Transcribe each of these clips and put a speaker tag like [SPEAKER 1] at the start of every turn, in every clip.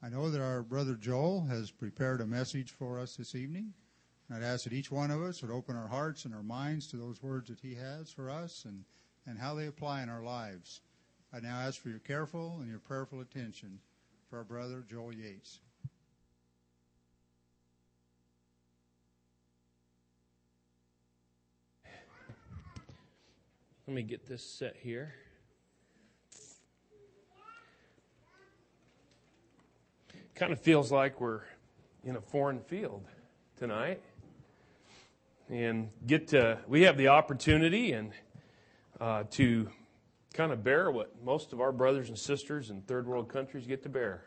[SPEAKER 1] I know that our brother Joel has prepared a message for us this evening. I'd ask that each one of us would open our hearts and our minds to those words that he has for us and how they apply in our lives. I now ask for your careful and your prayerful attention for our brother Joel Yates.
[SPEAKER 2] Let me get this set here. Kind of feels like we're in a foreign field tonight. And we have the opportunity and to kind of bear what most of our brothers and sisters in third world countries get to bear.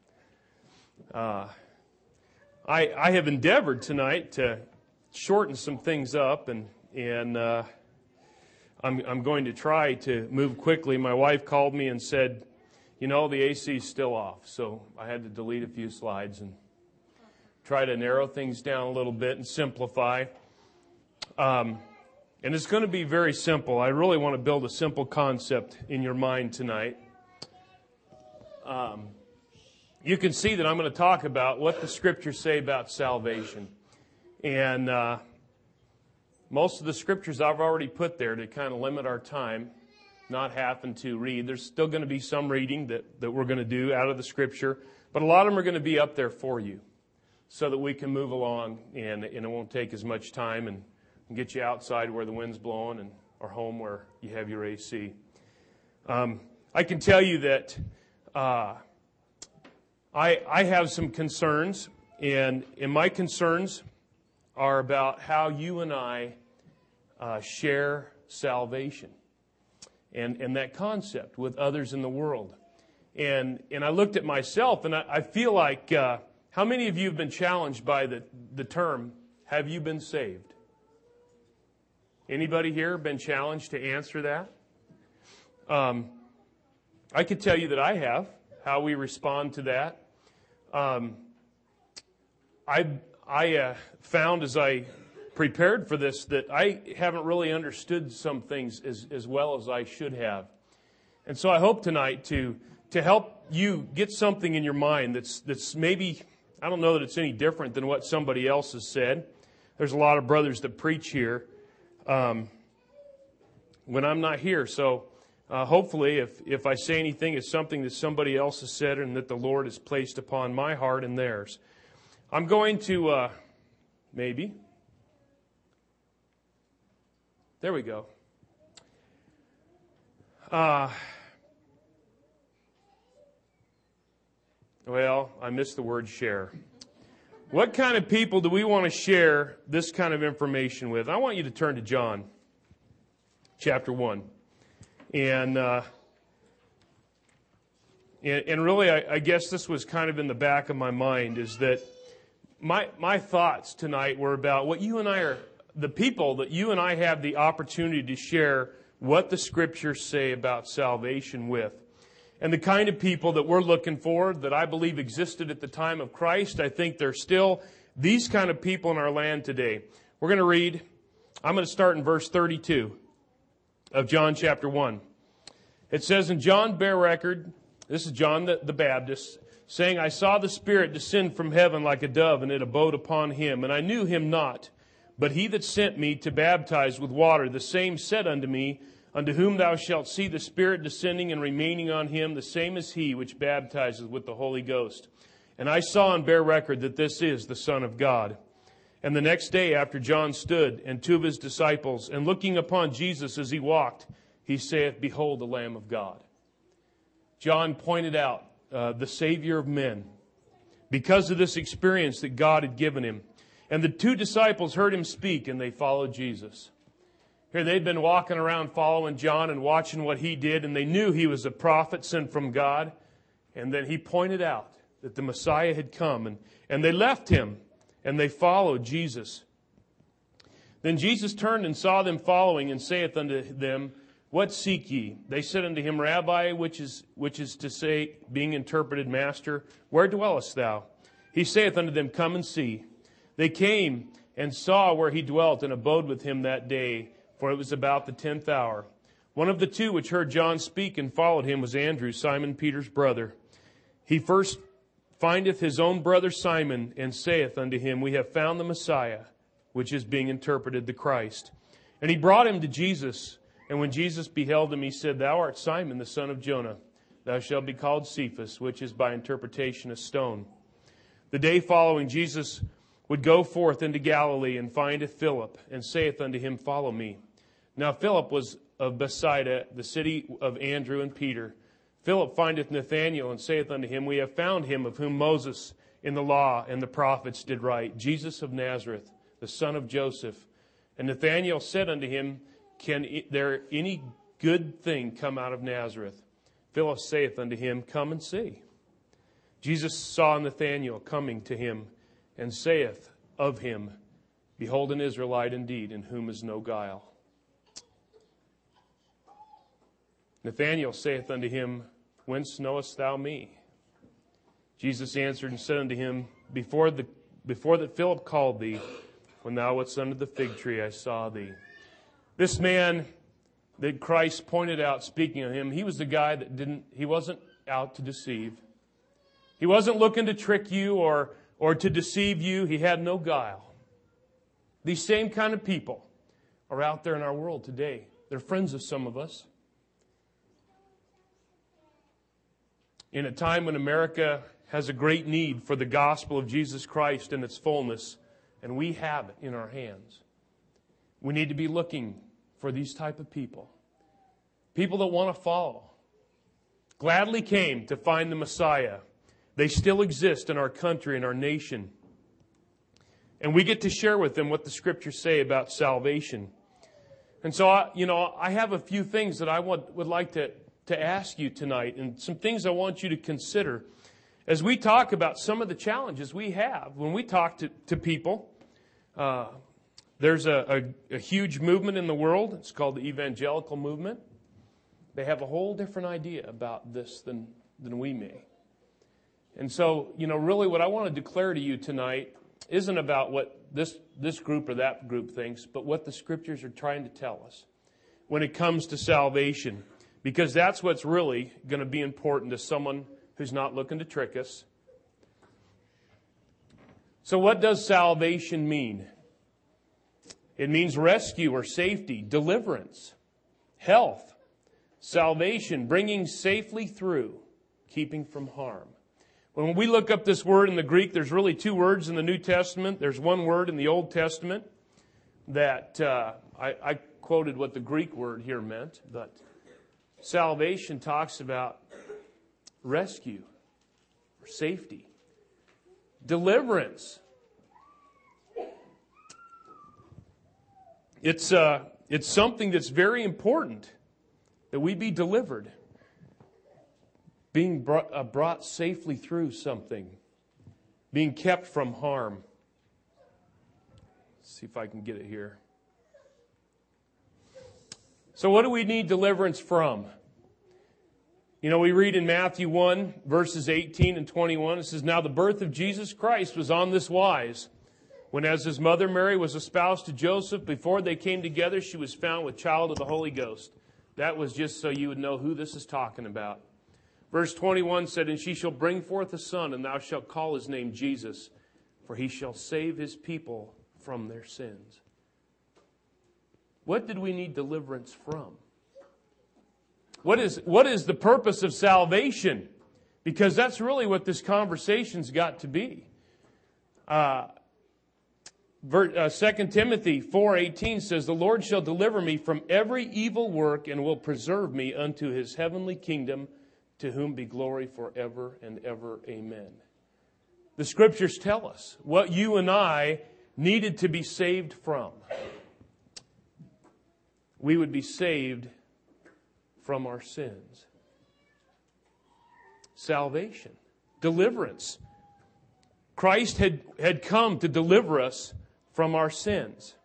[SPEAKER 2] I have endeavored tonight to shorten some things up, and I'm going to try to move quickly. My wife called me and said, the AC is still off, so I had to delete a few slides and try to narrow things down a little bit and simplify. And it's going to be very simple. I really want to build a simple concept in your mind tonight. You can see that I'm going to talk about what the Scriptures say about salvation. And most of the Scriptures I've already put there to kind of limit our time, not having to read. There's still going to be some reading that we're going to do out of the Scripture, but a lot of them are going to be up there for you so that we can move along and it won't take as much time and get you outside where the wind's blowing or home where you have your AC. I can tell you that I have some concerns, and my concerns are about how you and I share salvation and that concept with others in the world. And I looked at myself, and I feel like, how many of you have been challenged by the term, have you been saved? Anybody here been challenged to answer that? I could tell you that I have, how we respond to that. I found as I prepared for this that I haven't really understood some things as well as I should have. And so I hope tonight to help you get something in your mind that's maybe, I don't know that it's any different than what somebody else has said. There's a lot of brothers that preach here when I'm not here. So hopefully if I say anything, it's something that somebody else has said and that the Lord has placed upon my heart and theirs. I'm going to, maybe. There we go. Well, I missed the word share. What kind of people do we want to share this kind of information with? I want you to turn to John chapter 1. And really, I guess this was kind of in the back of my mind, is that my thoughts tonight were about what you and I are, the people that you and I have the opportunity to share what the Scriptures say about salvation with. And the kind of people that we're looking for, that I believe existed at the time of Christ, I think there's still these kind of people in our land today. We're going to read, I'm going to start in verse 32 of John chapter 1. It says, and John bare record, this is John the Baptist, saying, I saw the Spirit descend from heaven like a dove, and it abode upon him. And I knew him not. But he that sent me to baptize with water, the same said unto me, unto whom thou shalt see the Spirit descending and remaining on him, the same is he which baptizeth with the Holy Ghost. And I saw and bear record that this is the Son of God. And the next day after John stood, and two of his disciples, and looking upon Jesus as he walked, he saith, behold the Lamb of God. John pointed out the Savior of men because of this experience that God had given him. And the two disciples heard him speak, and they followed Jesus. Here they'd been walking around following John and watching what he did, and they knew he was a prophet sent from God. And then he pointed out that the Messiah had come, and they left him, and they followed Jesus. Then Jesus turned and saw them following, and saith unto them, what seek ye? They said unto him, Rabbi, which is to say, being interpreted, Master, where dwellest thou? He saith unto them, come and see. They came and saw where he dwelt, and abode with him that day, for it was about the 10th hour. One of the two which heard John speak and followed him was Andrew, Simon Peter's brother. He first findeth his own brother Simon, and saith unto him, We have found the Messiah, which is being interpreted the Christ. And he brought him to Jesus. And when Jesus beheld him, he said, Thou art Simon, the son of Jonah. Thou shalt be called Cephas, which is by interpretation a stone. The day following, Jesus would go forth into Galilee, and findeth Philip, and saith unto him, Follow me. Now Philip was of Bethsaida, the city of Andrew and Peter. Philip findeth Nathanael, and saith unto him, We have found him of whom Moses in the law and the prophets did write, Jesus of Nazareth, the son of Joseph. And Nathanael said unto him, Can there any good thing come out of Nazareth? Philip saith unto him, Come and see. Jesus saw Nathanael coming to him, and saith of him, Behold an Israelite indeed, in whom is no guile. Nathanael saith unto him, Whence knowest thou me? Jesus answered and said unto him, Before that Philip called thee, when thou wast under the fig tree, I saw thee. This man that Christ pointed out, speaking of him, he was the guy that he wasn't out to deceive. He wasn't looking to trick you or to deceive you. He had no guile. These same kind of people are out there in our world today. They're friends of some of us. In a time when America has a great need for the gospel of Jesus Christ in its fullness, and we have it in our hands, we need to be looking for these type of people. People that want to follow. Gladly came to find the Messiah. They still exist in our country and our nation. And we get to share with them what the Scriptures say about salvation. And so, I have a few things that I would like to ask you tonight, and some things I want you to consider as we talk about some of the challenges we have when we talk to people. There's a huge movement in the world. It's called the evangelical movement. They have a whole different idea about this than we may. And so, really what I want to declare to you tonight isn't about what this group or that group thinks, but what the Scriptures are trying to tell us when it comes to salvation. Because that's what's really going to be important to someone who's not looking to trick us. So what does salvation mean? It means rescue or safety, deliverance, health, salvation, bringing safely through, keeping from harm. When we look up this word in the Greek, there's really two words in the New Testament. There's one word in the Old Testament that I quoted what the Greek word here meant, but salvation talks about rescue or safety, deliverance. It's something that's very important that we be delivered, being brought safely through something, being kept from harm. Let's see if I can get it here. So what do we need deliverance from? We read in Matthew 1, verses 18 and 21, it says, Now the birth of Jesus Christ was on this wise. When as his mother Mary was espoused to Joseph, before they came together, she was found with child of the Holy Ghost. That was just so you would know who this is talking about. Verse 21 said, And she shall bring forth a son, and thou shalt call his name Jesus, for he shall save his people from their sins. What did we need deliverance from? What is the purpose of salvation? Because that's really what this conversation's got to be. 2 Timothy 4:18 says, The Lord shall deliver me from every evil work and will preserve me unto his heavenly kingdom, to whom be glory forever and ever. Amen. The Scriptures tell us what you and I needed to be saved from. We would be saved from our sins. Salvation. Deliverance. Christ had come to deliver us from our sins.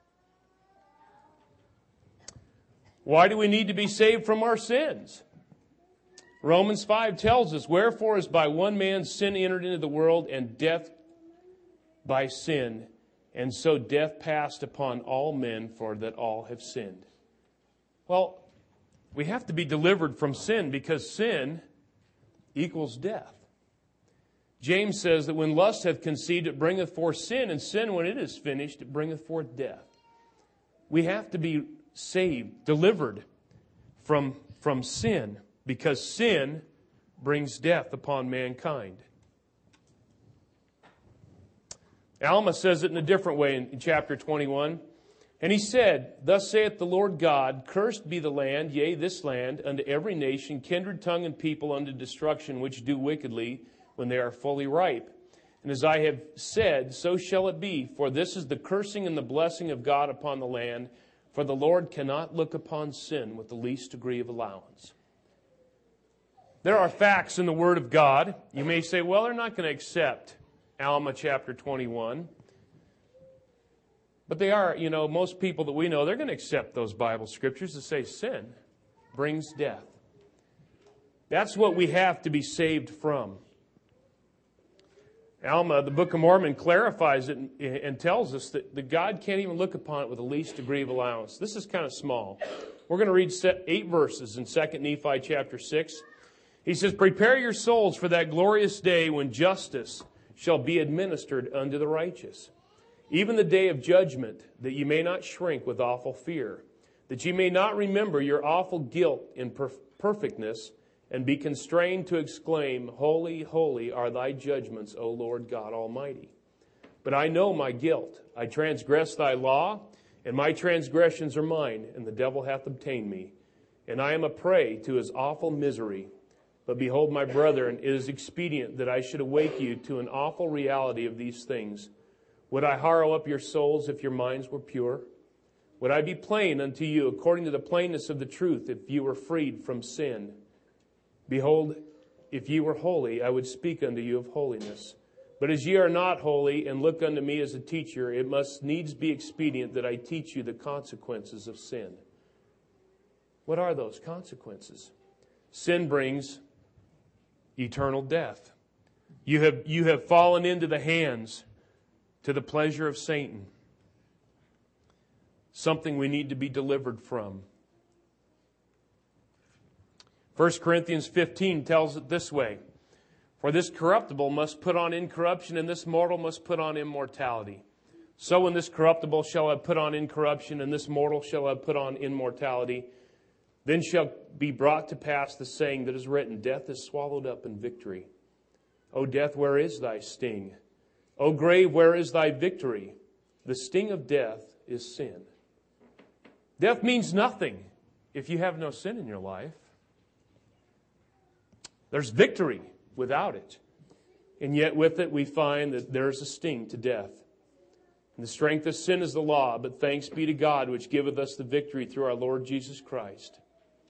[SPEAKER 2] Why do we need to be saved from our sins? Romans 5 tells us, Wherefore as by one man sin entered into the world, and death by sin, and so death passed upon all men, for that all have sinned. Well, we have to be delivered from sin because sin equals death. James says that when lust hath conceived, it bringeth forth sin, and sin, when it is finished, it bringeth forth death. We have to be saved, delivered from sin, because sin brings death upon mankind. Alma says it in a different way in chapter 21. And he said, Thus saith the Lord God, Cursed be the land, yea, this land, unto every nation, kindred, tongue, and people unto destruction, which do wickedly, when they are fully ripe. And as I have said, so shall it be. For this is the cursing and the blessing of God upon the land. For the Lord cannot look upon sin with the least degree of allowance. There are facts in the Word of God. You may say, well, they're not going to accept Alma chapter 21. But they are, most people that we know, they're going to accept those Bible scriptures that say sin brings death. That's what we have to be saved from. Alma, the Book of Mormon, clarifies it and tells us that God can't even look upon it with the least degree of allowance. This is kind of small. We're going to read 8 verses in 2 Nephi chapter 6. He says, Prepare your souls for that glorious day when justice shall be administered unto the righteous. Even the day of judgment, that ye may not shrink with awful fear, that ye may not remember your awful guilt in perfectness, and be constrained to exclaim, Holy, holy are thy judgments, O Lord God Almighty. But I know my guilt. I transgressed thy law, and my transgressions are mine, and the devil hath obtained me. And I am a prey to his awful misery. But behold, my brethren, it is expedient that I should awake you to an awful reality of these things. Would I harrow up your souls if your minds were pure? Would I be plain unto you according to the plainness of the truth if you were freed from sin? Behold, if ye were holy, I would speak unto you of holiness. But as ye are not holy, and look unto me as a teacher, it must needs be expedient that I teach you the consequences of sin. What are those consequences? Sin brings eternal death. You have fallen into the hands to the pleasure of Satan. Something we need to be delivered from. 1 Corinthians 15 tells it this way. For this corruptible must put on incorruption, and this mortal must put on immortality. So when this corruptible shall have put on incorruption, and this mortal shall have put on immortality, then shall be brought to pass the saying that is written, Death is swallowed up in victory. O death, where is thy sting? O grave, where is thy victory? The sting of death is sin. Death means nothing if you have no sin in your life. There's victory without it. And yet with it we find that there's a sting to death. And the strength of sin is the law, but thanks be to God which giveth us the victory through our Lord Jesus Christ.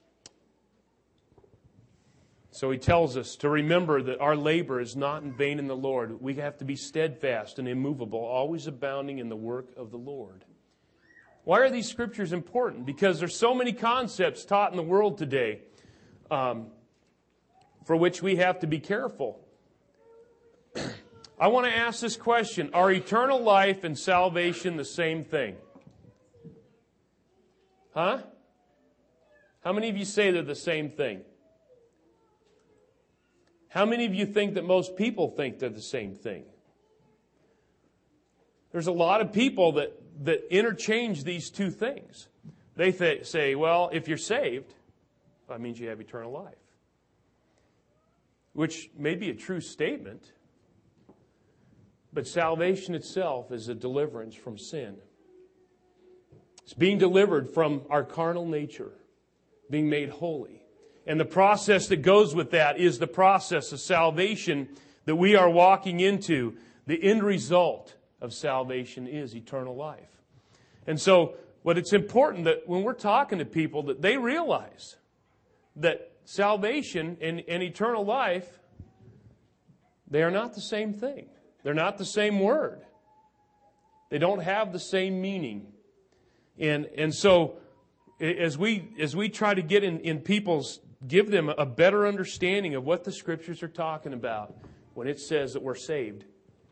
[SPEAKER 2] So he tells us to remember that our labor is not in vain in the Lord. We have to be steadfast and immovable, always abounding in the work of the Lord. Why are these scriptures important? Because there's so many concepts taught in the world today for which we have to be careful. I want to ask this question. Are eternal life and salvation the same thing? Huh? How many of you say they're the same thing? How many of you think that most people think they're the same thing? There's a lot of people that interchange these two things. They say, well, if you're saved, that means you have eternal life. Which may be a true statement, but salvation itself is a deliverance from sin. It's being delivered from our carnal nature, being made holy. And the process that goes with that is the process of salvation that we are walking into. The end result of salvation is eternal life. And so, what it's important that when we're talking to people that they realize that salvation and eternal life, they are not the same thing. They're not the same word. They don't have the same meaning. And so as we try to get in people's, give them a better understanding of what the Scriptures are talking about when it says that we're saved.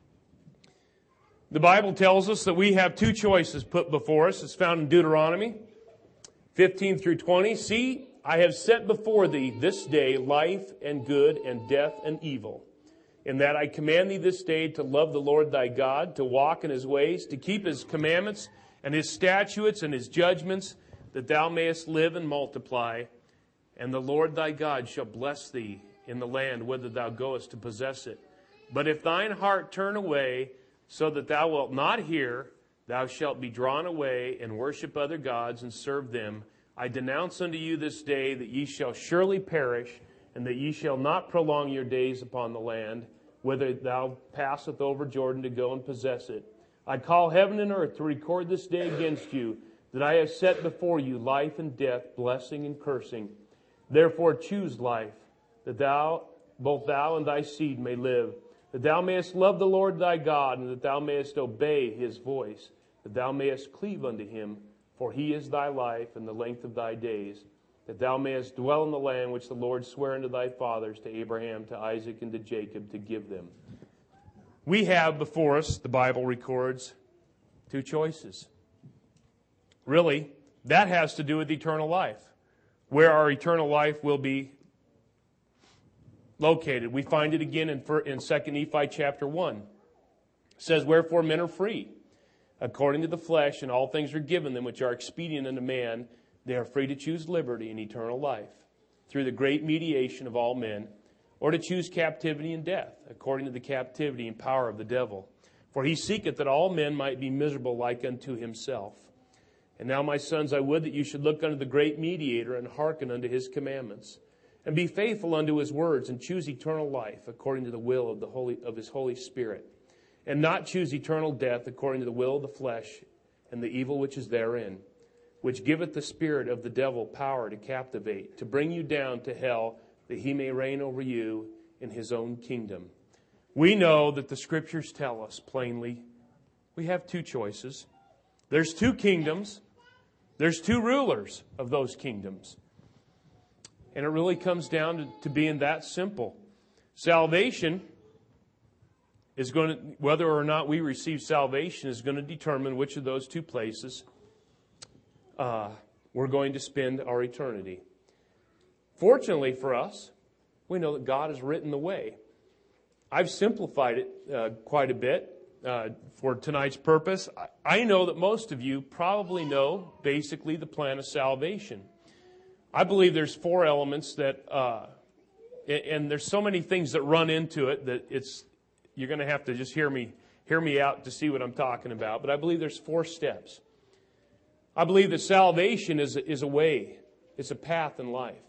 [SPEAKER 2] The Bible tells us that we have two choices put before us. It's found in Deuteronomy 15 through 20. See, I have set before thee this day life and good and death and evil. in that I command thee this day to love the Lord thy God, to walk in his ways, to keep his commandments and his statutes and his judgments, that thou mayest live and multiply. And the Lord thy God shall bless thee in the land whither thou goest to possess it. But if thine heart turn away, so that thou wilt not hear, thou shalt be drawn away and worship other gods and serve them. I denounce unto you this day that ye shall surely perish, and that ye shall not prolong your days upon the land, whither thou passeth over Jordan to go and possess it. I call heaven and earth to record this day against you, that I have set before you life and death, blessing and cursing. Therefore choose life, that both thou and thy seed may live, that thou mayest love the Lord thy God, and that thou mayest obey his voice, that thou mayest cleave unto him, for he is thy life and the length of thy days, that thou mayest dwell in the land which the Lord sware unto thy fathers, to Abraham, to Isaac, and to Jacob, to give them. We have before us, the Bible records, two choices. Really, that has to do with eternal life, where our eternal life will be located. We find it again in 2 Nephi chapter 1. It says, wherefore men are free, according to the flesh, and all things are given them which are expedient unto man. They are free to choose liberty and eternal life, through the great mediation of all men, or to choose captivity and death, according to the captivity and power of the devil. For he seeketh that all men might be miserable like unto himself. And now, my sons, I would that you should look unto the great mediator, and hearken unto his commandments, and be faithful unto his words, and choose eternal life, according to the will of his Holy Spirit, and not choose eternal death, according to the will of the flesh, and the evil which is therein, which giveth the spirit of the devil power to captivate, to bring you down to hell, that he may reign over you in his own kingdom. We know that the Scriptures tell us plainly we have two choices. There's two kingdoms. There's two rulers of those kingdoms. And it really comes down to being that simple. Salvation is going to, whether or not we receive salvation, is going to determine which of those two places we're going to spend our eternity. Fortunately for us, we know that God has written the way. I've simplified it quite a bit for tonight's purpose. I know that most of you probably know basically the plan of salvation. I believe there's four elements that, and there's so many things that run into it that you're going to have to just hear me out to see what I'm talking about. But I believe there's four steps. I believe that salvation is a way. It's a path in life.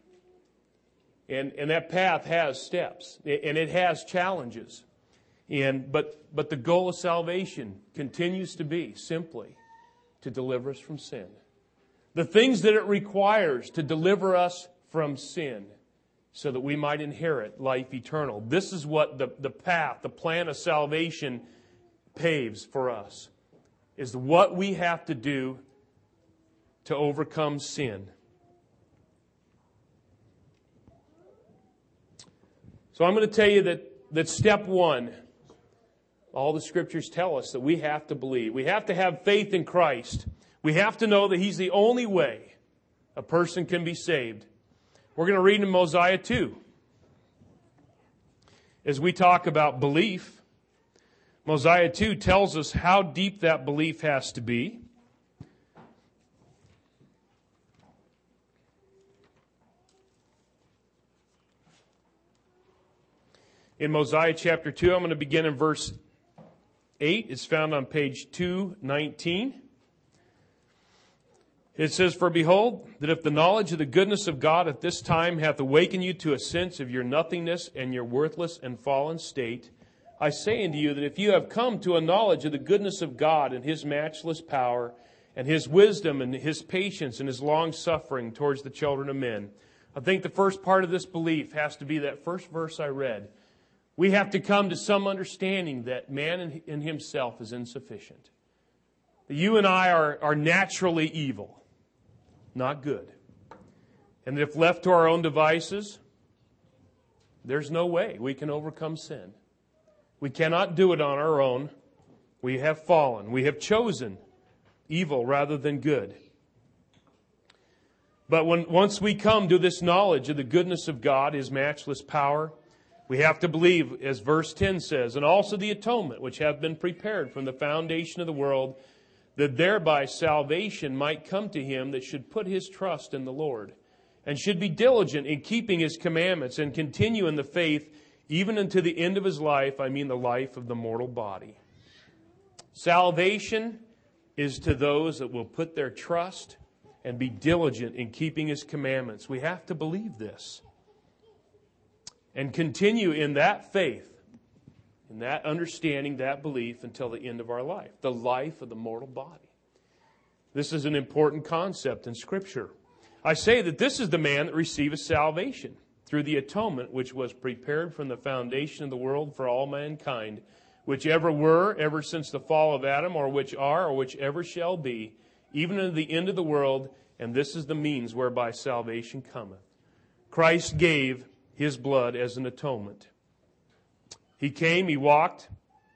[SPEAKER 2] And that path has steps. And it has challenges. But the goal of salvation continues to be simply to deliver us from sin. The things that it requires to deliver us from sin so that we might inherit life eternal. This is what the path, the plan of salvation paves for us, is what we have to do to overcome sin. So I'm going to tell you that step one, all the Scriptures tell us that we have to believe. We have to have faith in Christ. We have to know that He's the only way a person can be saved. We're going to read in Mosiah 2. As we talk about belief, Mosiah 2 tells us how deep that belief has to be. In Mosiah chapter 2, I'm going to begin in verse 8. It's found on page 219. It says, for behold, that if the knowledge of the goodness of God at this time hath awakened you to a sense of your nothingness and your worthless and fallen state, I say unto you that if you have come to a knowledge of the goodness of God and His matchless power and His wisdom and His patience and His long suffering towards the children of men, I think the first part of this belief has to be that first verse I read. We have to come to some understanding that man in himself is insufficient. That you and I are naturally evil, not good. And if left to our own devices, there's no way we can overcome sin. We cannot do it on our own. We have fallen. We have chosen evil rather than good. But once we come to this knowledge of the goodness of God, His matchless power, We have to believe, as verse 10 says, and also the atonement which hath been prepared from the foundation of the world, that thereby salvation might come to him that should put his trust in the Lord, and should be diligent in keeping his commandments, and continue in the faith even unto the end of his life, I mean the life of the mortal body. Salvation is to those that will put their trust and be diligent in keeping his commandments. We have to believe this and continue in that faith, in that understanding, that belief until the end of our life, the life of the mortal body. This is an important concept in Scripture. I say that this is the man that receiveth salvation through the atonement which was prepared from the foundation of the world for all mankind, which ever were, ever since the fall of Adam, or which are, or which ever shall be, even unto the end of the world, and this is the means whereby salvation cometh. Christ gave his blood as an atonement. He came, he walked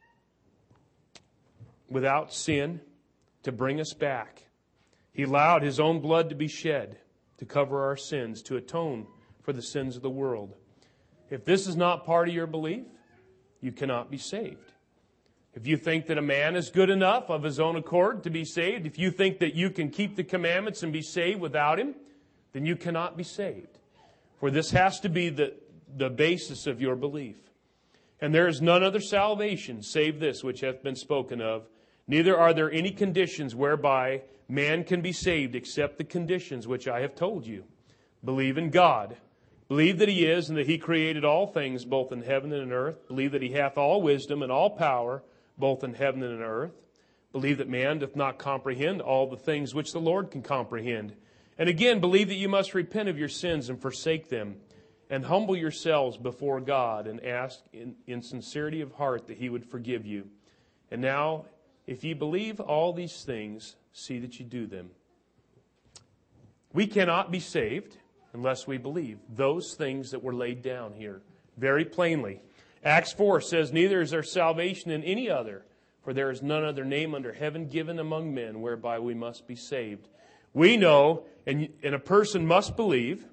[SPEAKER 2] without sin to bring us back. He allowed his own blood to be shed to cover our sins, to atone for the sins of the world. If this is not part of your belief, you cannot be saved. If you think that a man is good enough of his own accord to be saved, if you think that you can keep the commandments and be saved without him, then you cannot be saved. For this has to be the basis of your belief. And there is none other salvation save this which hath been spoken of. Neither are there any conditions whereby man can be saved except the conditions which I have told you. Believe in God. Believe that he is, and that he created all things, both in heaven and in earth. Believe that he hath all wisdom and all power, both in heaven and in earth. Believe that man doth not comprehend all the things which the Lord can comprehend. And again, believe that you must repent of your sins and forsake them, and humble yourselves before God, and ask in sincerity of heart that he would forgive you. And now, if ye believe all these things, see that you do them. We cannot be saved unless we believe those things that were laid down here very plainly. Acts 4 says, neither is there salvation in any other, for there is none other name under heaven given among men whereby we must be saved. We know, and a person must believe,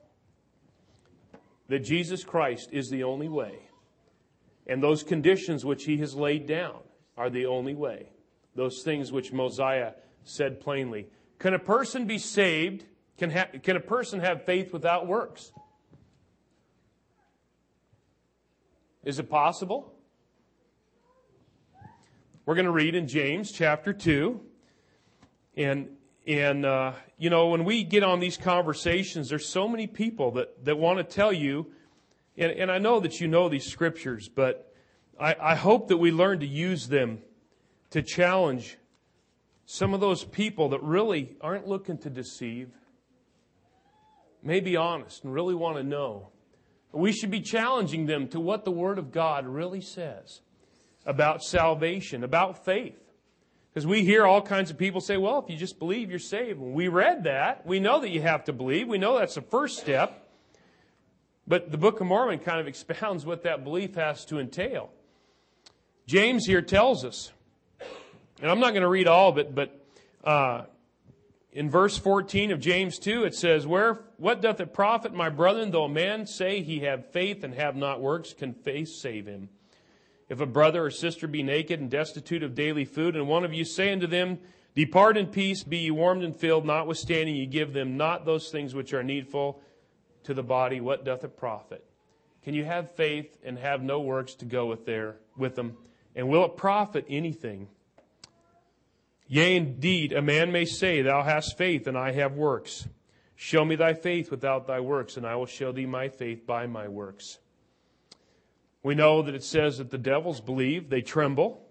[SPEAKER 2] that Jesus Christ is the only way. And those conditions which he has laid down are the only way. Those things which Mosiah said plainly. Can a person be saved? Can a person have faith without works? Is it possible? We're going to read in James chapter 2. And when we get on these conversations, there's so many people that want to tell you, and I know that you know these scriptures, but I hope that we learn to use them to challenge some of those people that really aren't looking to deceive, may be honest and really want to know. We should be challenging them to what the Word of God really says about salvation, about faith. Because we hear all kinds of people say, well, if you just believe, you're saved. When we read that, we know that you have to believe. We know that's the first step. But the Book of Mormon kind of expounds what that belief has to entail. James here tells us, and I'm not going to read all of it, but in verse 14 of James 2, it says, what doth it profit, my brethren, though a man say he have faith and have not works, can faith save him? If a brother or sister be naked and destitute of daily food, and one of you say unto them, depart in peace, be ye warmed and filled, notwithstanding ye give them not those things which are needful to the body, what doth it profit? Can you have faith and have no works to go with them? And will it profit anything? Yea, indeed, a man may say, thou hast faith, and I have works. Show me thy faith without thy works, and I will show thee my faith by my works. We know that it says that the devils believe, they tremble.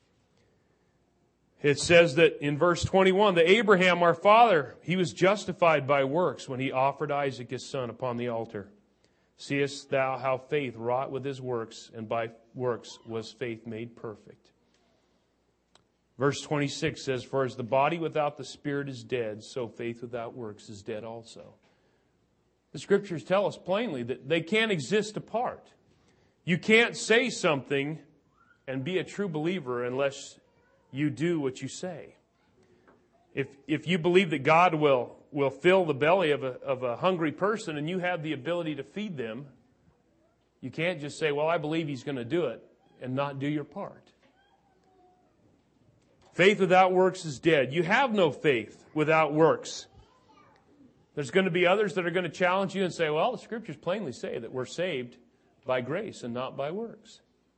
[SPEAKER 2] It says that in verse 21, that Abraham, our father, he was justified by works when he offered Isaac his son upon the altar. Seest thou how faith wrought with his works, and by works was faith made perfect. Verse 26 says, for as the body without the spirit is dead, so faith without works is dead also. The scriptures tell us plainly that they can't exist apart. You can't say something and be a true believer unless you do what you say. If you believe that God will fill the belly of a hungry person and you have the ability to feed them, You can't just say, well, I believe He's going to do it, and not do your part. Faith without works is dead. You have no faith without works. There's going to be others that are going to challenge you and say, well, the Scriptures plainly say that we're saved by grace and not by works.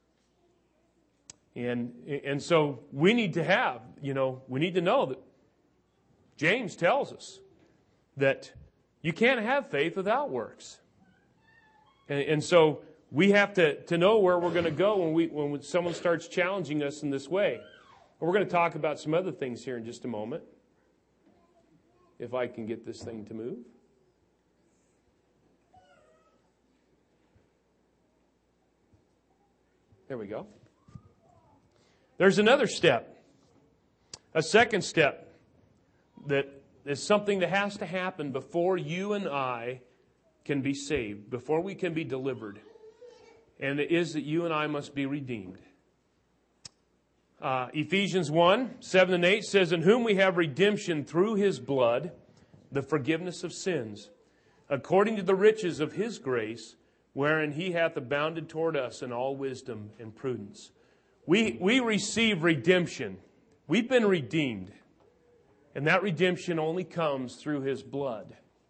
[SPEAKER 2] And so we need to have, we need to know that James tells us that you can't have faith without works. And so we have to know where we're going to go when someone starts challenging us in this way. We're going to talk about some other things here in just a moment. If I can get this thing to move. There we go. There's another step. A second step that is something that has to happen before you and I can be saved, before we can be delivered. And it is that you and I must be redeemed. Ephesians 1, 7 and 8 says, in whom we have redemption through His blood, the forgiveness of sins, according to the riches of His grace, wherein He hath abounded toward us in all wisdom and prudence. We receive redemption. We've been redeemed. And that redemption only comes through His blood.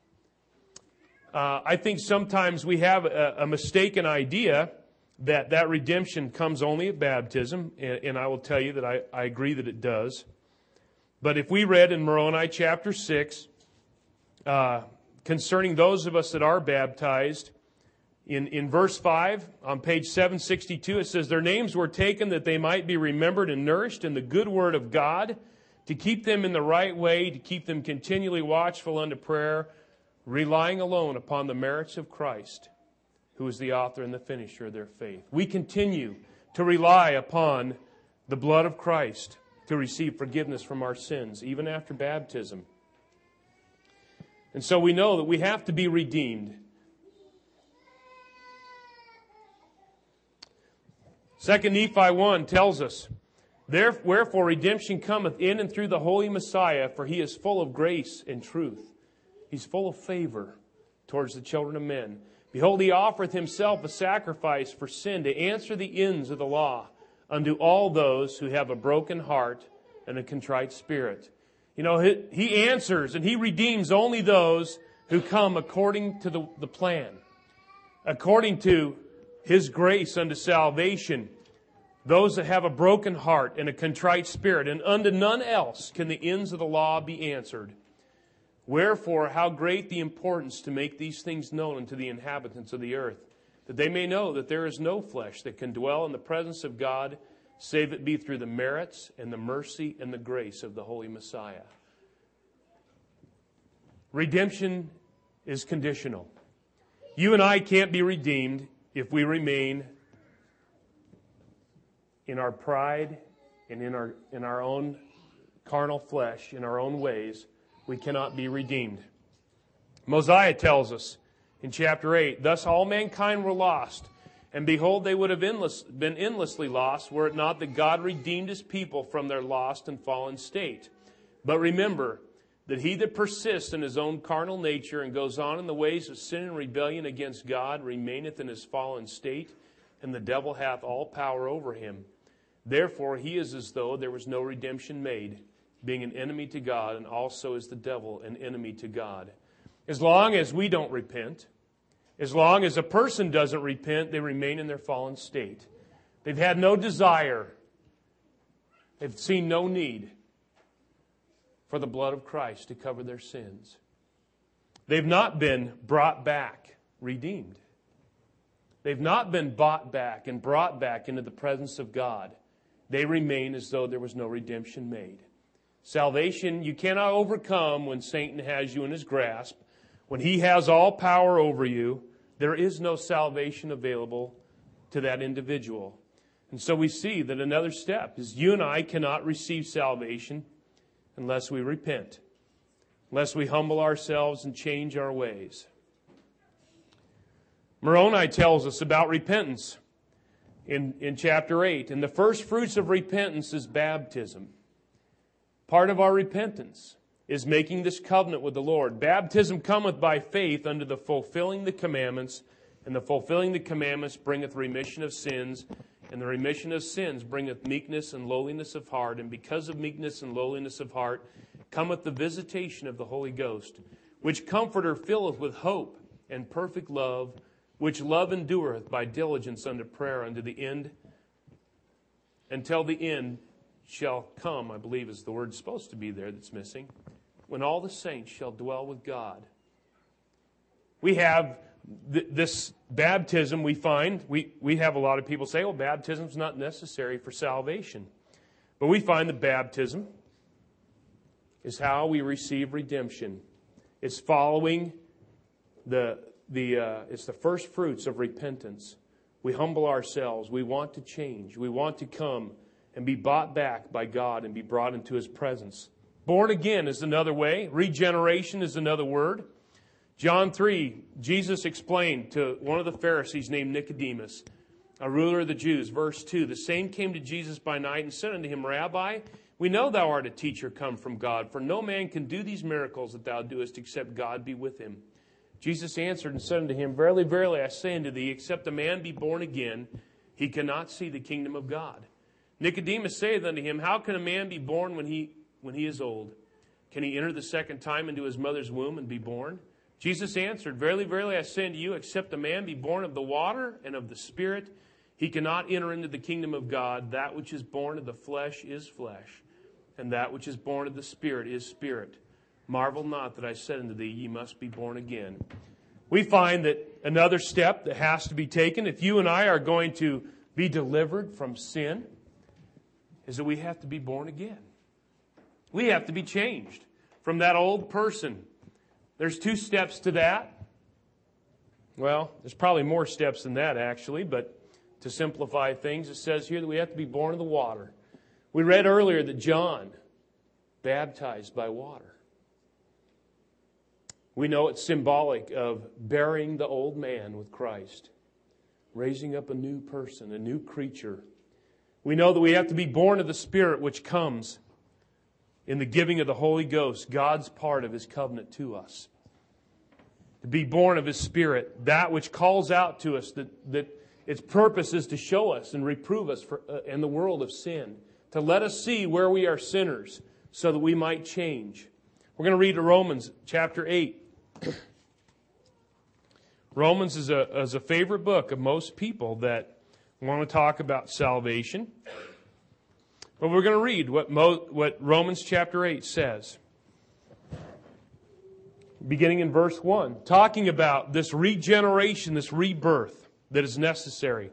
[SPEAKER 2] I think sometimes we have a mistaken idea that redemption comes only at baptism, and I will tell you that I agree that it does. But if we read in Moroni chapter 6, concerning those of us that are baptized, in verse 5, on page 762, it says, their names were taken that they might be remembered and nourished in the good word of God, to keep them in the right way, to keep them continually watchful unto prayer, relying alone upon the merits of Christ, who is the author and the finisher of their faith. We continue to rely upon the blood of Christ to receive forgiveness from our sins, even after baptism. And so we know that we have to be redeemed. 2 Nephi 1 tells us, wherefore redemption cometh in and through the Holy Messiah, for He is full of grace and truth. He's full of favor towards the children of men. Behold, He offereth Himself a sacrifice for sin to answer the ends of the law unto all those who have a broken heart and a contrite spirit. He answers and He redeems only those who come according to the plan, according to His grace unto salvation, those that have a broken heart and a contrite spirit, and unto none else can the ends of the law be answered. Wherefore, how great the importance to make these things known unto the inhabitants of the earth, that they may know that there is no flesh that can dwell in the presence of God, save it be through the merits and the mercy and the grace of the Holy Messiah. Redemption is conditional. You and I can't be redeemed if we remain in our pride and in our own carnal flesh, in our own ways. We cannot be redeemed. Mosiah tells us in chapter 8, thus all mankind were lost, and behold, they would have been endlessly lost, were it not that God redeemed His people from their lost and fallen state. But remember that he that persists in his own carnal nature and goes on in the ways of sin and rebellion against God remaineth in his fallen state, and the devil hath all power over him. Therefore he is as though there was no redemption made, being an enemy to God, and also is the devil an enemy to God. As long as we don't repent, as long as a person doesn't repent, they remain in their fallen state. They've had no desire. They've seen no need for the blood of Christ to cover their sins. They've not been brought back, redeemed. They've not been bought back and brought back into the presence of God. They remain as though there was no redemption made. Salvation you cannot overcome when Satan has you in his grasp. When he has all power over you, there is no salvation available to that individual. And so we see that another step is you and I cannot receive salvation unless we repent, unless we humble ourselves and change our ways. Moroni tells us about repentance in chapter 8. And the first fruits of repentance is baptism. Part of our repentance is making this covenant with the Lord. Baptism cometh by faith unto the fulfilling the commandments And the fulfilling the commandments bringeth remission of sins, and the remission of sins bringeth meekness and lowliness of heart. And because of meekness and lowliness of heart cometh the visitation of the Holy Ghost, which Comforter filleth with hope and perfect love, which love endureth by diligence unto prayer unto the end, until the end shall come, I believe is the word supposed to be there that's missing, when all the saints shall dwell with God. We have this baptism, we find, we have a lot of people say, well, baptism's not necessary for salvation. But we find that baptism is how we receive redemption. It's following it's the first fruits of repentance. We humble ourselves. We want to change. We want to come and be bought back by God and be brought into His presence. Born again is another way. Regeneration is another word. John 3, Jesus explained to one of the Pharisees named Nicodemus, a ruler of the Jews, verse 2, the same came to Jesus by night and said unto him, Rabbi, we know thou art a teacher come from God, for no man can do these miracles that thou doest except God be with him. Jesus answered and said unto him, Verily, verily, I say unto thee, except a man be born again, he cannot see the kingdom of God. Nicodemus saith unto him, How can a man be born when he is old? Can he enter the second time into his mother's womb and be born? Jesus answered, Verily, verily, I say unto you, except a man be born of the water and of the Spirit, he cannot enter into the kingdom of God. That which is born of the flesh is flesh, and that which is born of the Spirit is spirit. Marvel not that I said unto thee, ye must be born again. We find that another step that has to be taken, if you and I are going to be delivered from sin, is that we have to be born again. We have to be changed from that old person. There's 2 steps to that. Well, there's probably more steps than that, actually, but to simplify things, it says here that we have to be born of the water. We read earlier that John baptized by water. We know it's symbolic of burying the old man with Christ, raising up a new person, a new creature. We know that we have to be born of the Spirit, which comes in the giving of the Holy Ghost, God's part of His covenant to us. To be born of His Spirit, that which calls out to us, that its purpose is to show us and reprove us in the world of sin, to let us see where we are sinners so that we might change. We're going to read Romans chapter 8. Romans is a favorite book of most people that want to talk about salvation. But we're going to read what Romans chapter 8 says. Beginning in verse 1. Talking about this regeneration, this rebirth that is necessary.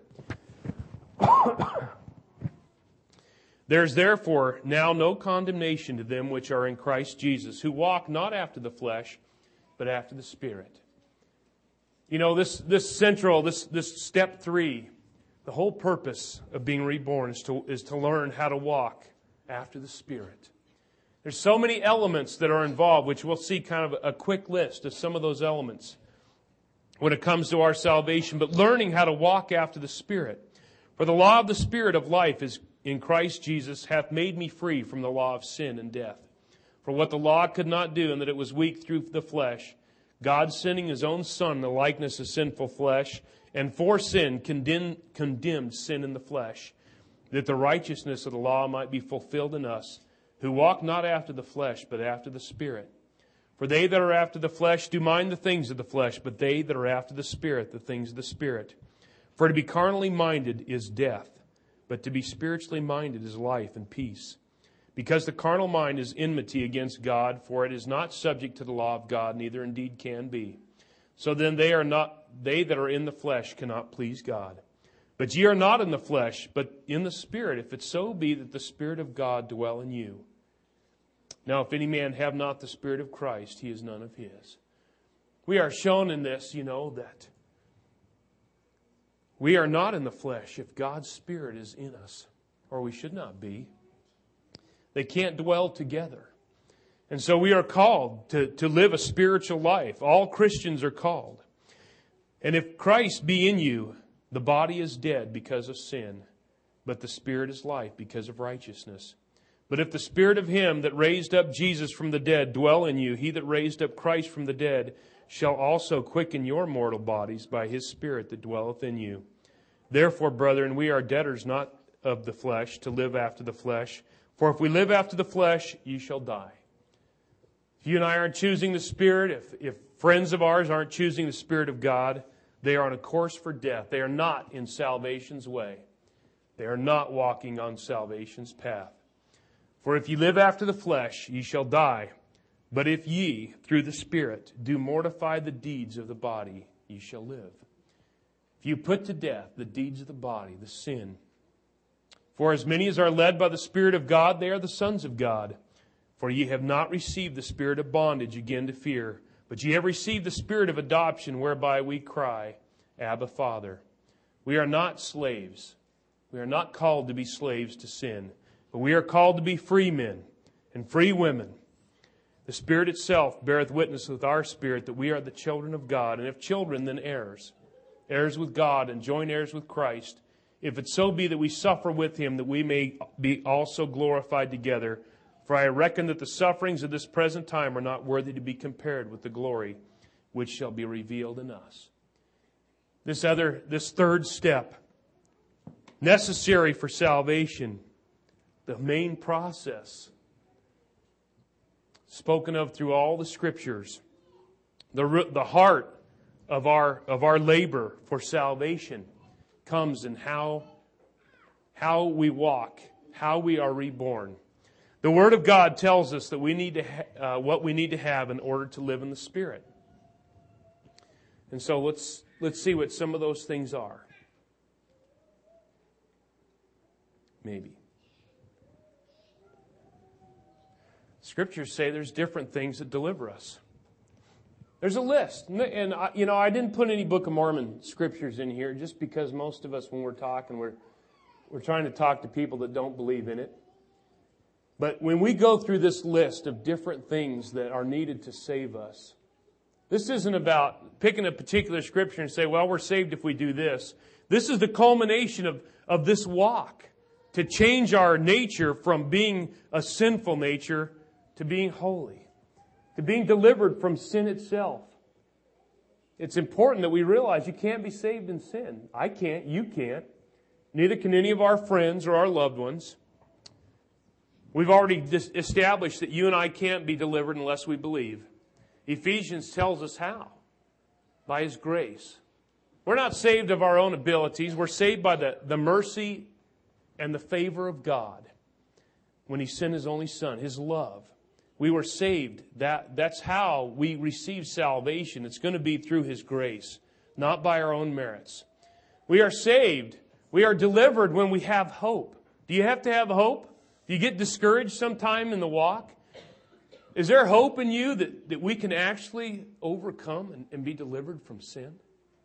[SPEAKER 2] There is therefore now no condemnation to them which are in Christ Jesus, who walk not after the flesh, but after the Spirit. You know, this step 3, the whole purpose of being reborn is to learn how to walk after the Spirit. There's so many elements that are involved, which we'll see kind of a quick list of some of those elements when it comes to our salvation. But learning how to walk after the Spirit. For the law of the Spirit of life is in Christ Jesus hath made me free from the law of sin and death. For what the law could not do, in that it was weak through the flesh, God sending His own Son in the likeness of sinful flesh, and for sin condemned sin in the flesh, that the righteousness of the law might be fulfilled in us, who walk not after the flesh, but after the Spirit. For they that are after the flesh do mind the things of the flesh, but they that are after the Spirit, the things of the Spirit. For to be carnally minded is death, but to be spiritually minded is life and peace. Because the carnal mind is enmity against God, for it is not subject to the law of God, neither indeed can be. So then they that are in the flesh cannot please God. But ye are not in the flesh, but in the Spirit, if it so be that the Spirit of God dwell in you. Now if any man have not the Spirit of Christ, he is none of His. We are shown in this, that we are not in the flesh if God's Spirit is in us, or we should not be. They can't dwell together. And so we are called to live a spiritual life. All Christians are called. And if Christ be in you, the body is dead because of sin, but the Spirit is life because of righteousness. But if the Spirit of Him that raised up Jesus from the dead dwell in you, He that raised up Christ from the dead shall also quicken your mortal bodies by His Spirit that dwelleth in you. Therefore, brethren, we are debtors not of the flesh, to live after the flesh. For if we live after the flesh, ye shall die. If you and I aren't choosing the Spirit, if friends of ours aren't choosing the Spirit of God, they are on a course for death. They are not in salvation's way. They are not walking on salvation's path. For if ye live after the flesh, ye shall die. But if ye, through the Spirit, do mortify the deeds of the body, ye shall live. If you put to death the deeds of the body, the sin. For as many as are led by the Spirit of God, they are the sons of God. For ye have not received the spirit of bondage again to fear, but ye have received the Spirit of adoption, whereby we cry, Abba, Father. We are not slaves. We are not called to be slaves to sin, but we are called to be free men and free women. The Spirit itself beareth witness with our spirit that we are the children of God, and if children, then heirs, heirs with God and joint heirs with Christ, if it so be that we suffer with Him, that we may be also glorified together. For I reckon that the sufferings of this present time are not worthy to be compared with the glory which shall be revealed in us. This third step, necessary for salvation, the main process, spoken of through all the Scriptures, the heart of our labor for salvation comes in how we walk, how we are reborn. The Word of God tells us that we need to what we need to have in order to live in the Spirit. And so let's see what some of those things are. Maybe. Scriptures say there's different things that deliver us. There's a list. And I didn't put any Book of Mormon scriptures in here just because most of us, when we're talking, we're trying to talk to people that don't believe in it. But when we go through this list of different things that are needed to save us, this isn't about picking a particular scripture and say, well, we're saved if we do this. This is the culmination of this walk to change our nature from being a sinful nature to being holy, to being delivered from sin itself. It's important that we realize you can't be saved in sin. I can't. You can't. Neither can any of our friends or our loved ones. We've already established that you and I can't be delivered unless we believe. Ephesians tells us how. By His grace. We're not saved of our own abilities. We're saved by the mercy and the favor of God. When He sent His only Son, His love. We were saved. That's how we receive salvation. It's going to be through His grace, not by our own merits. We are saved. We are delivered when we have hope. Do you have to have hope? Do you get discouraged sometime in the walk? Is there hope in you that we can actually overcome and be delivered from sin?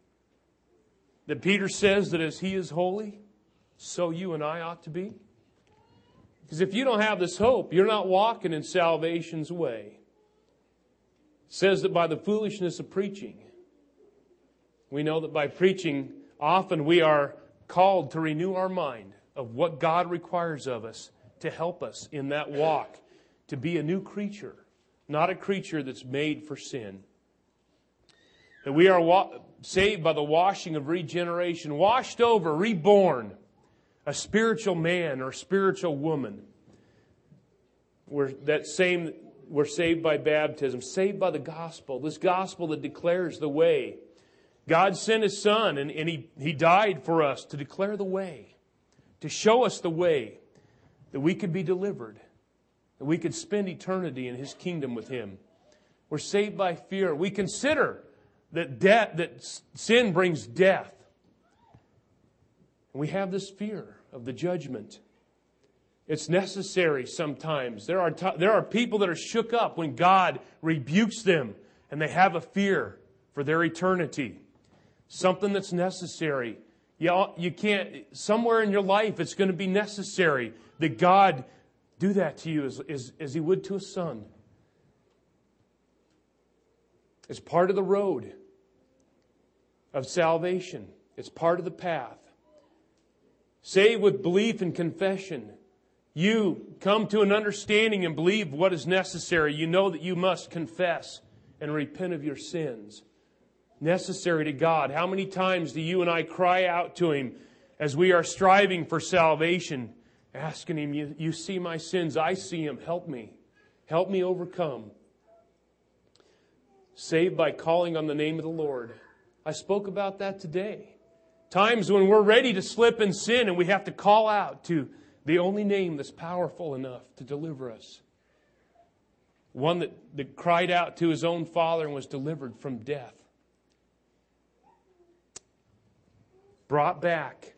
[SPEAKER 2] That Peter says that as he is holy, so you and I ought to be? Because if you don't have this hope, you're not walking in salvation's way. It says that by the foolishness of preaching, we know that by preaching, often we are called to renew our mind of what God requires of us to help us in that walk, to be a new creature, not a creature that's made for sin. That we are saved by the washing of regeneration, washed over, reborn, a spiritual man or spiritual woman. We're saved by baptism, saved by the gospel, this gospel that declares the way. God sent His Son, and He died for us to declare the way, to show us the way, that we could be delivered, that we could spend eternity in His kingdom with Him. We're saved by fear. We consider that sin brings death. And we have this fear of the judgment. It's necessary sometimes. There are people that are shook up when God rebukes them and they have a fear for their eternity. Something that's necessary. You can't, somewhere in your life it's going to be necessary that God do that to you as He would to a son. It's part of the road of salvation. It's part of the path. Saved with belief and confession. You come to an understanding and believe what is necessary. You know that you must confess and repent of your sins. Necessary to God. How many times do you and I cry out to Him as we are striving for salvation, asking Him, you see my sins, I see them, help me. Help me overcome. Saved by calling on the name of the Lord. I spoke about that today. Times when we're ready to slip and sin and we have to call out to the only name that's powerful enough to deliver us. One that cried out to His own Father and was delivered from death. Brought back.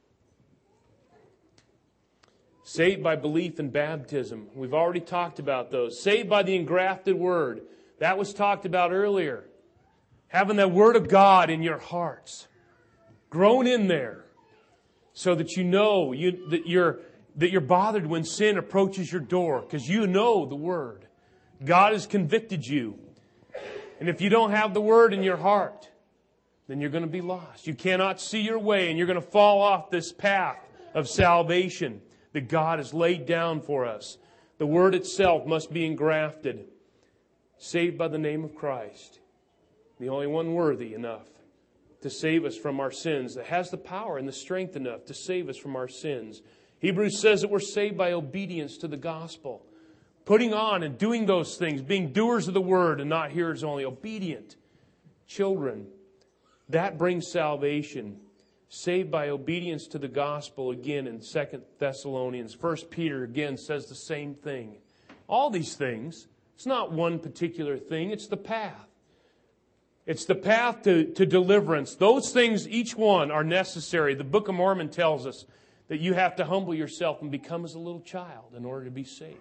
[SPEAKER 2] Saved by belief in baptism. We've already talked about those. Saved by the engrafted Word. That was talked about earlier. Having that Word of God in your hearts. Grown in there. So that you know that you're bothered when sin approaches your door. Because you know the Word. God has convicted you. And if you don't have the Word in your heart, then you're going to be lost. You cannot see your way and you're going to fall off this path of salvation that God has laid down for us. The Word itself must be engrafted. Saved by the name of Christ. The only one worthy enough to save us from our sins, that has the power and the strength enough to save us from our sins. Hebrews says that we're saved by obedience to the gospel. Putting on and doing those things, being doers of the Word and not hearers only. Obedient children. That brings salvation. Saved by obedience to the gospel, again in 2 Thessalonians. 1 Peter again says the same thing. All these things, it's not one particular thing, it's the path. It's the path to deliverance. Those things, each one, are necessary. The Book of Mormon tells us that you have to humble yourself and become as a little child in order to be saved.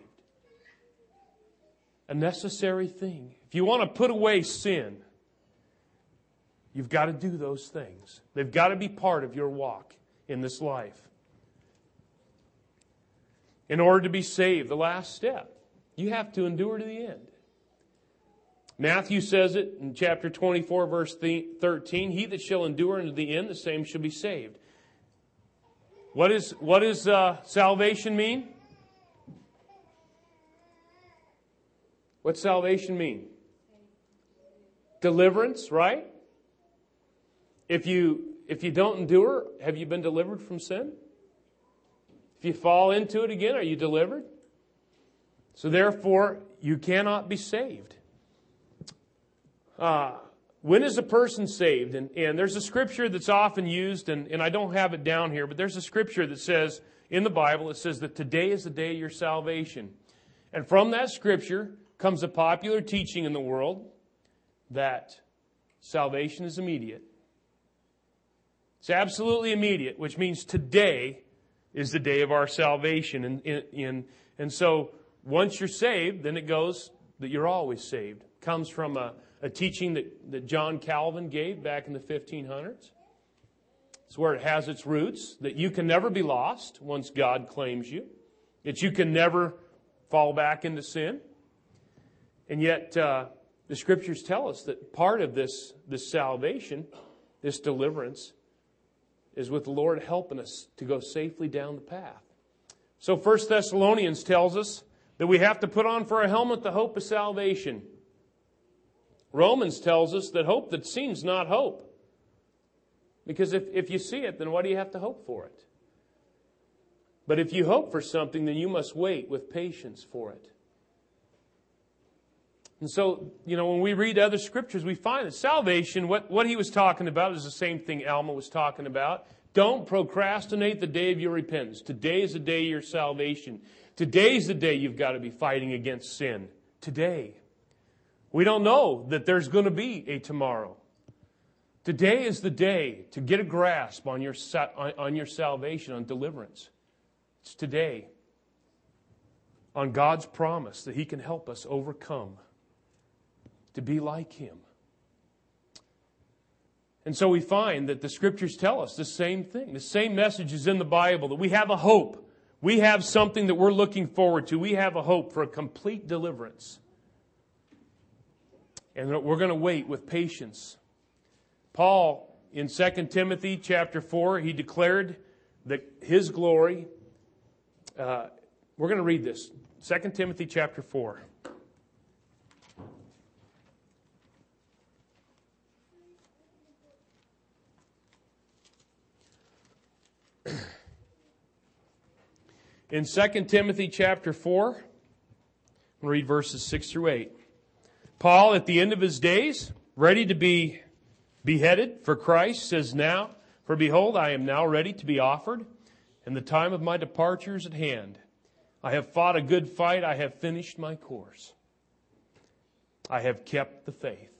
[SPEAKER 2] A necessary thing. If you want to put away sin, you've got to do those things. They've got to be part of your walk in this life. In order to be saved, the last step, you have to endure to the end. Matthew says it in chapter 24, verse 13, he that shall endure unto the end, the same shall be saved. What does salvation mean? What's salvation mean? Deliverance, right? If you don't endure, have you been delivered from sin? If you fall into it again, are you delivered? So therefore, you cannot be saved. When is a person saved? And there's a scripture that's often used, and I don't have it down here, but there's a scripture that says, in the Bible, it says that today is the day of your salvation. And from that scripture comes a popular teaching in the world that salvation is immediate. It's absolutely immediate, which means today is the day of our salvation. And so once you're saved, then it goes that you're always saved. It comes from a teaching that John Calvin gave back in the 1500s. It's where it has its roots, that you can never be lost once God claims you, that you can never fall back into sin. And yet the Scriptures tell us that part of this salvation, this deliverance, is with the Lord helping us to go safely down the path. So 1 Thessalonians tells us that we have to put on for a helmet the hope of salvation. Romans tells us that hope that's seen is not hope. Because if you see it, then why do you have to hope for it? But if you hope for something, then you must wait with patience for it. And so, when we read other scriptures, we find that salvation, what he was talking about is the same thing Alma was talking about. Don't procrastinate the day of your repentance. Today is the day of your salvation. Today is the day you've got to be fighting against sin. Today. We don't know that there's going to be a tomorrow. Today is the day to get a grasp on your salvation, on deliverance. It's today. On God's promise that He can help us overcome. To be like Him. And so we find that the Scriptures tell us the same thing. The same message is in the Bible, that we have a hope. We have something that we're looking forward to. We have a hope for a complete deliverance. And we're going to wait with patience. Paul, in 2 Timothy chapter 4, he declared that his glory... we're going to read this. 2 Timothy chapter 4. In 2 Timothy chapter 4, we'll read verses 6 through 8. Paul, at the end of his days, ready to be beheaded for Christ, says now, "For behold, I am now ready to be offered, and the time of my departure is at hand. I have fought a good fight, I have finished my course. I have kept the faith."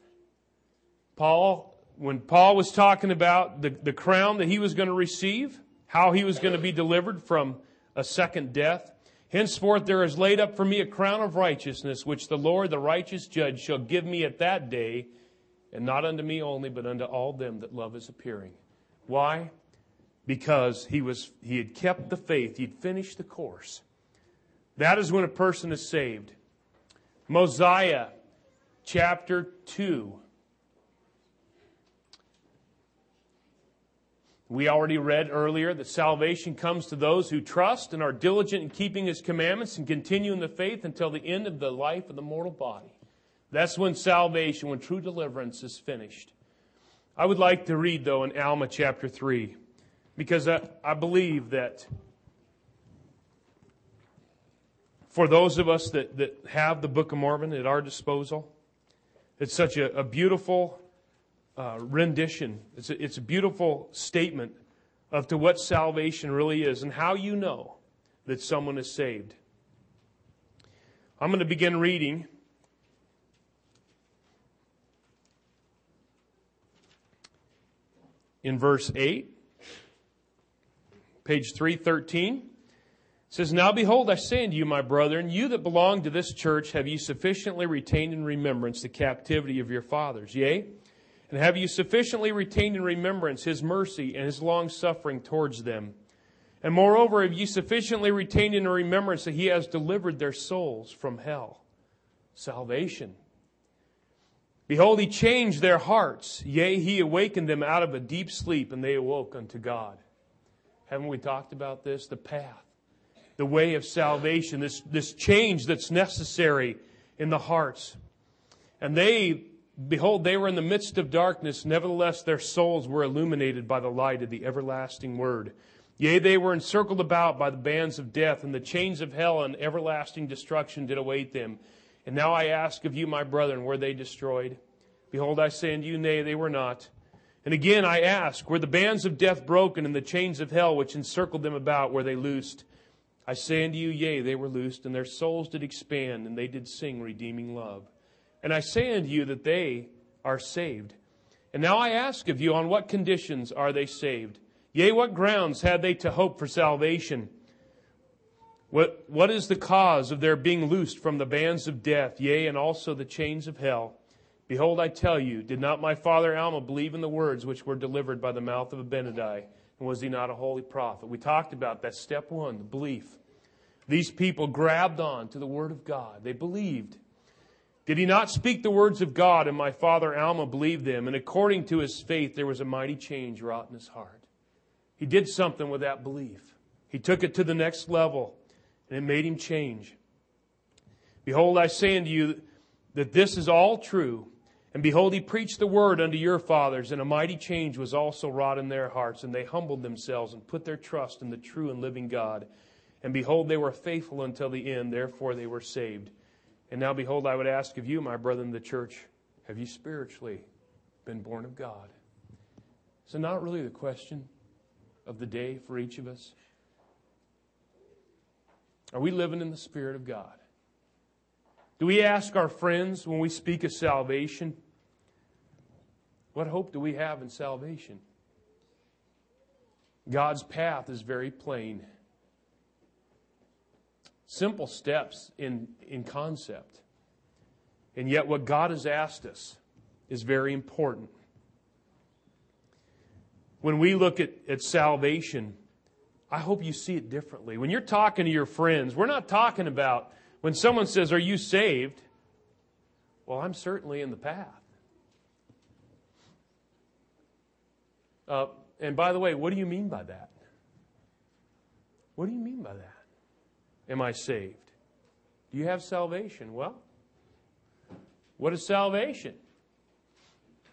[SPEAKER 2] When Paul was talking about the crown that he was going to receive, how he was going to be delivered from a second death, "Henceforth there is laid up for me a crown of righteousness, which the Lord, the righteous judge, shall give me at that day, and not unto me only, but unto all them that love his appearing." Why? Because he had kept the faith. He'd finished the course. That is when a person is saved. Mosiah chapter 2. We already read earlier that salvation comes to those who trust and are diligent in keeping His commandments and continue in the faith until the end of the life of the mortal body. That's when salvation, when true deliverance is finished. I would like to read, though, in Alma chapter 3, because I believe that for those of us that have the Book of Mormon at our disposal, it's such a beautiful rendition. It's a beautiful statement of to what salvation really is and how you know that someone is saved. I'm going to begin reading in verse 8, page 313. It says, "Now behold, I say unto you, my brethren, you that belong to this church, have ye sufficiently retained in remembrance the captivity of your fathers? Yea, and have you sufficiently retained in remembrance His mercy and His long suffering towards them? And moreover, have ye sufficiently retained in remembrance that He has delivered their souls from hell?" Salvation. "Behold, He changed their hearts. Yea, He awakened them out of a deep sleep, and they awoke unto God." Haven't we talked about this? The path, the way of salvation, this change that's necessary in the hearts. And behold, they were in the midst of darkness. Nevertheless, their souls were illuminated by the light of the everlasting word. Yea, they were encircled about by the bands of death, and the chains of hell and everlasting destruction did await them. And now I ask of you, my brethren, were they destroyed? Behold, I say unto you, nay, they were not. And again I ask, were the bands of death broken, and the chains of hell which encircled them about, were they loosed? I say unto you, yea, they were loosed, and their souls did expand, and they did sing redeeming love. And I say unto you that they are saved. And now I ask of you, on what conditions are they saved? Yea, what grounds had they to hope for salvation? What is the cause of their being loosed from the bands of death, yea, and also the chains of hell? Behold, I tell you, did not my father Alma believe in the words which were delivered by the mouth of Abinadi? And was he not a holy prophet? We talked about that. Step one, the belief. These people grabbed on to the word of God. They believed. Did he not speak the words of God, and my father Alma believed them? And according to his faith, there was a mighty change wrought in his heart. He did something with that belief. He took it to the next level, and it made him change. Behold, I say unto you that this is all true. And behold, he preached the word unto your fathers, and a mighty change was also wrought in their hearts. And they humbled themselves and put their trust in the true and living God. And behold, they were faithful until the end, therefore they were saved. And now behold, I would ask of you, my brethren, the church, have you spiritually been born of God? Is it not really the question of the day for each of us? Are we living in the Spirit of God? Do we ask our friends when we speak of salvation, what hope do we have in salvation? God's path is very plain. Simple steps in concept. And yet what God has asked us is very important. When we look at salvation, I hope you see it differently. When you're talking to your friends, we're not talking about when someone says, "Are you saved?" Well, I'm certainly in the path. And by the way, what do you mean by that? What do you mean by that? Am I saved? Do you have salvation? Well, what is salvation?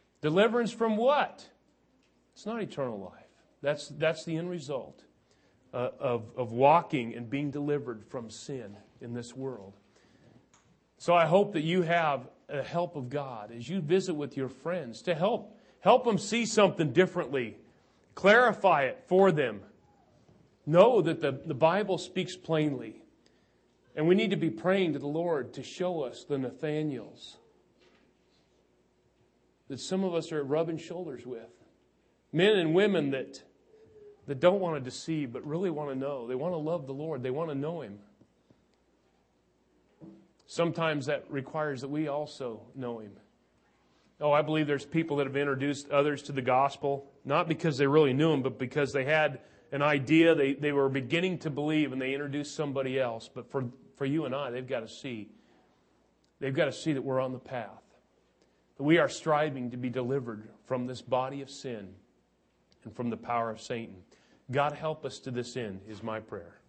[SPEAKER 2] Deliverance from what? It's not eternal life. That's the end result. of walking and being delivered from sin in this world. So I hope that you have the help of God as you visit with your friends to help them see something differently. Clarify it for them. Know that the Bible speaks plainly. And we need to be praying to the Lord to show us the Nathaniels that some of us are rubbing shoulders with. Men and women that don't want to deceive but really want to know. They want to love the Lord. They want to know Him. Sometimes that requires that we also know Him. Oh, I believe there's people that have introduced others to the gospel, not because they really knew Him, but because they had an idea, they were beginning to believe, and they introduced somebody else. But for you and I, they've got to see that we're on the path, that we are striving to be delivered from this body of sin and from the power of Satan. God help us to this end is my prayer.